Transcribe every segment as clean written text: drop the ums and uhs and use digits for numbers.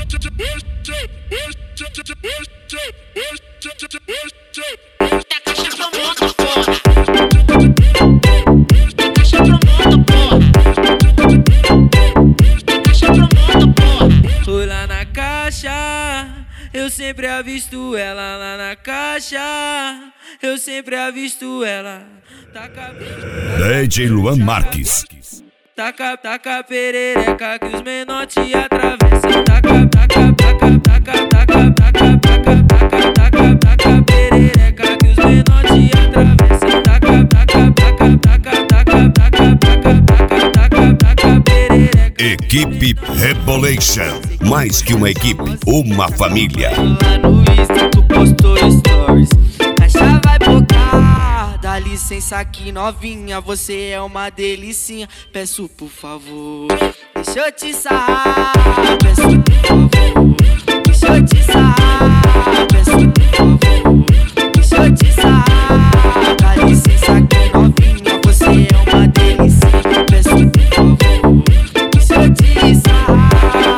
Fui lá na caixa, eu sempre avisto ela lá na caixa. Eu sempre avisto ela. DJ Luan Marques. Taca perereca que os menor te atravessam. Taca perereca que os menor te atravessam. Taca perereca. Equipe Rebolation. Mais que uma equipe, uma família. Lá no Insta tu postou stories. Caixa vai bocar. Dá licença aqui novinha, você é uma delicinha. Peço por favor, deixa eu te sarrar. Peço por favor, deixa eu te sarrar. Peço por favor, deixa eu te sarrar. Dá licença aqui novinha, você é uma delicinha. Peço por favor, deixa eu te sarrar.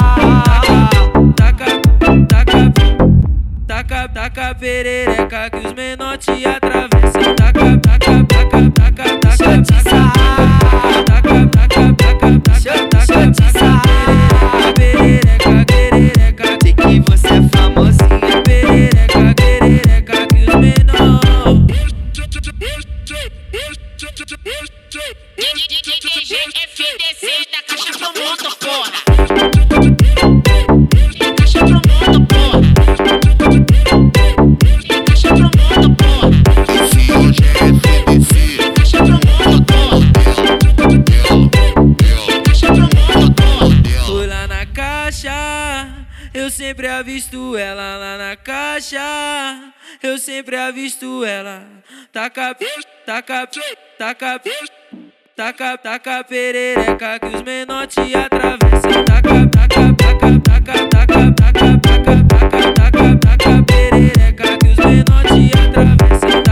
Taca perereca que os menor te atravessam. Taca deixa eu te sarrar. Deixa eu te sarrar. Perereca, sei que você é famosinha. Perereca que os menor. DJ FDC da caixa pro mundo, porra. Da caixa pro mundo, porra. Da caixa pro mundo, porra. Esse hoje é FDC. Da caixa pro mundo, porra. Da caixa pro mundo, porra. Fui lá na caixa, eu sempre avisto ela lá na caixa. Eu sempre avisto ela. Taca perereca que os menor te atravessam. Taca perereca que os menor te atravessam.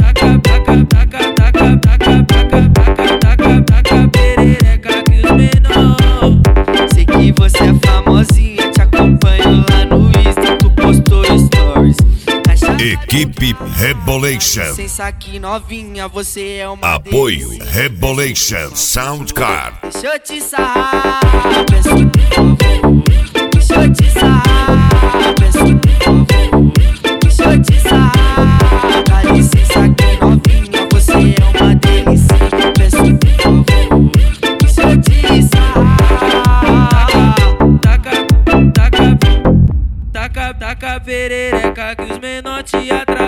Taca perereca que os menor. Sei que você é famosinha, te acompanho lá no Insta, tu postou stories. Equipe Rebolation. Licença aqui novinha, você é uma Apoio delícia. Rebolation Soundcard. Deixa eu te sarrar. Peço por favor, deixa eu te sarrar. Peço por favor, deixa eu te sarrar. Dá licença aqui novinha, você é uma delícia. Peço por favor, deixa eu te sarrar. Taca perereca que os menor te atravessam.